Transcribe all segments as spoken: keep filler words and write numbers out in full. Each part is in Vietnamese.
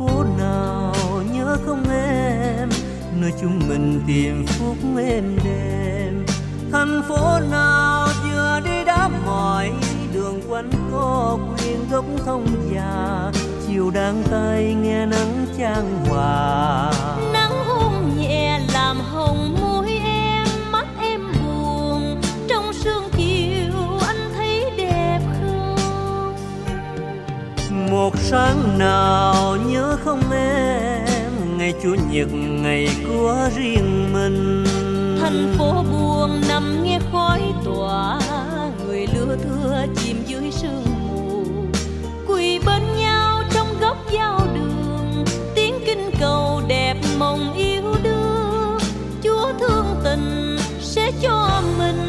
phố nào nhớ không em, nơi chúng mình tìm phút êm đềm. Thành phố nào vừa đi đáp mỏi, đường quanh có quyện gốc thông già, chiều đang tay nghe nắng chan hòa. Nắng hôn nhẹ làm hồng môi em, mắt em buồn trong sương chiều, anh thấy đẹp không? Một sáng nào nhớ không em, ngày chủ nhật ngày của riêng mình. Thành phố buồn nằm nghe khói tỏa, người lứa thưa chìm dưới sương mù, quỳ bên nhau trong góc giao đường, tiếng kinh cầu đẹp mộng yêu đương. Chúa thương tình sẽ cho mình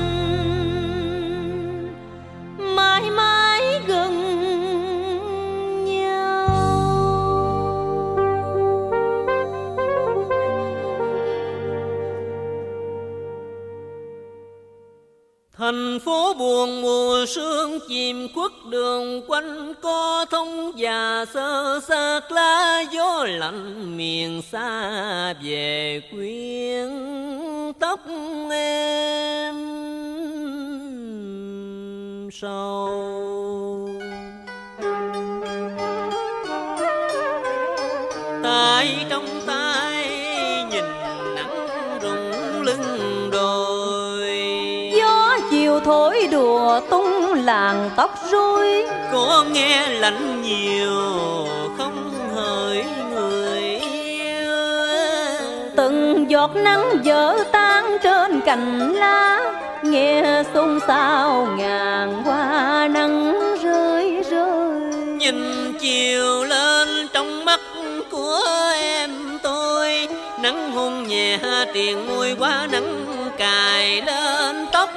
mãi mãi gần nhau. Thành phố buồn mùa sương chìm khuất đường quanh co thông già, sơ xác lá gió lạnh miền xa về quyến tóc em sầu. Tay trong tay nhìn nắng rụng lưng đồi, Gió chiều thổi đùa tung làn tóc rối, có nghe lạnh nhiều không hỡi người yêu. từng giọt nắng vỡ tan trên cành lá, nghe xôn xao ngàn hoa nắng rơi rơi. Nhìn chiều lên trong mắt của em tôi, nắng hôn nhẹ triền môi quá nắng cài lên tóc.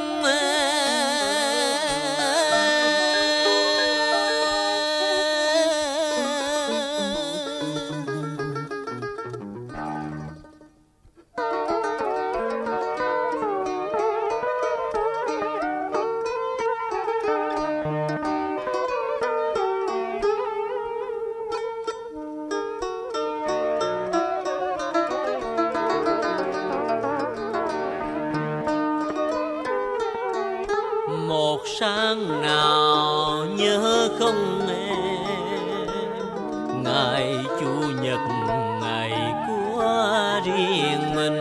Một sáng nào nhớ không em, ngày chủ nhật ngày của riêng mình.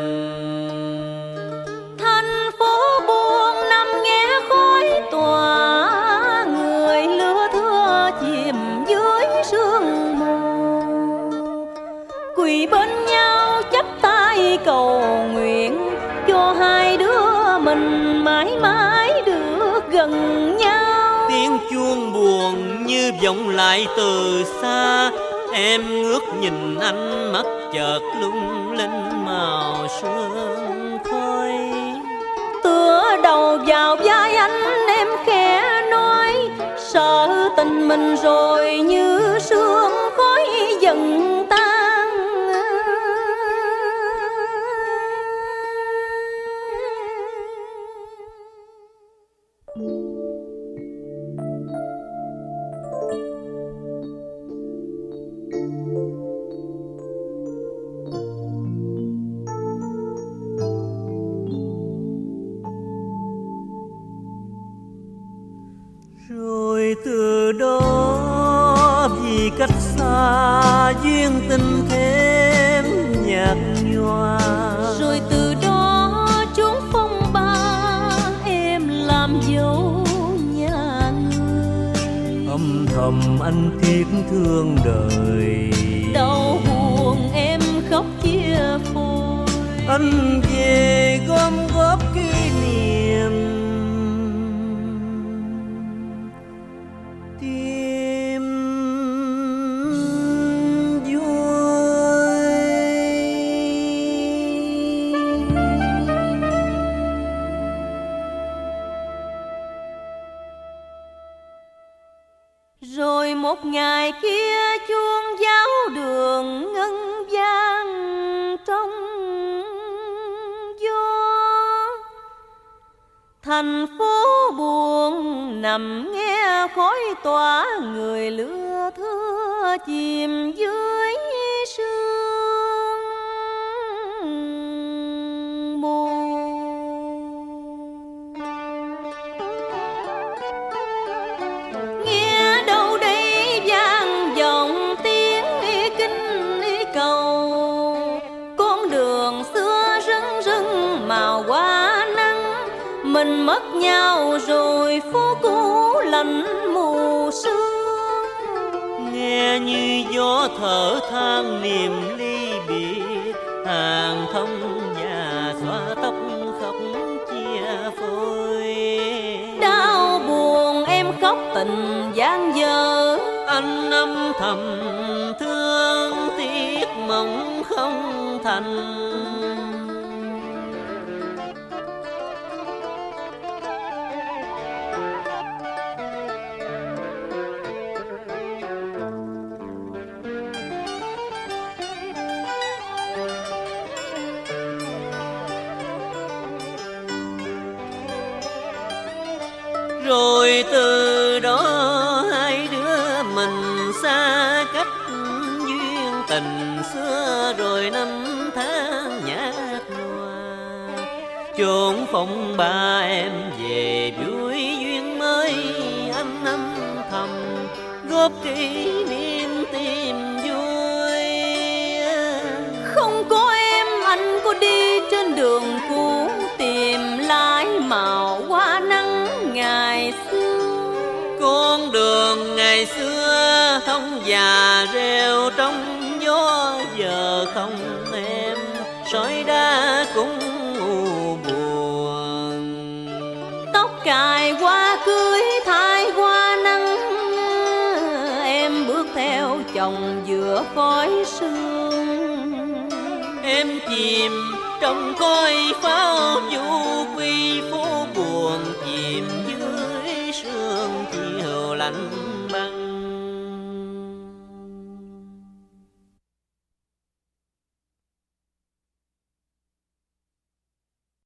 Thành phố buồn nằm nghe khói tỏa, người lứa thưa chìm dưới sương mù, quỳ bên nhau chắp tay cầu nguyện cho hai đứa mình mãi mãi được gần nhau. Tiếng chuông buồn như vọng lại từ xa, em ngước nhìn anh mắt chợt lung linh màu sương khói. Tựa đầu vào vai anh em khẽ nói, sợ tình mình rồi như sương khói dần tan. Rồi từ đó vì cách xa duyên tình thêm nhạt nhòa. Rồi từ đó chuông phong ba em làm dấu nhà người. Âm thầm anh thiết thương đời, Đau buồn em khóc chia phôi. anh về gom góp kỷ niệm, tìm vui. Rồi một ngày kia chuông giáo đường ngân vang trong gió. Thành phố buồn nằm nghe khói tỏa, người lứa thưa chìm dưới mình mất nhau rồi phố cũ lạnh mù sương. Nghe như gió thở than niềm ly biệt, hàng thông già xóa tóc khóc chia phôi. Đau buồn em khóc tình gian dở, anh âm thầm thương tiếc mộng không thành. Rồi từ đó hai đứa mình xa cách, duyên tình xưa rồi năm tháng nhạt nhòa. Chốn phong ba em về vui duyên mới, anh âm thầm góp kỷ niệm tìm vui. Không có em anh có đi trên đường cũ, tìm lại màu hoa nắng ngày xưa. Con đường ngày xưa thông già rêu trong gió, giờ không em sỏi đá cũng u buồn. Tóc cài hoa cưới thay hoa nắng, em bước theo chồng giữa khói sương. Em chìm trong khói pháo du quy phố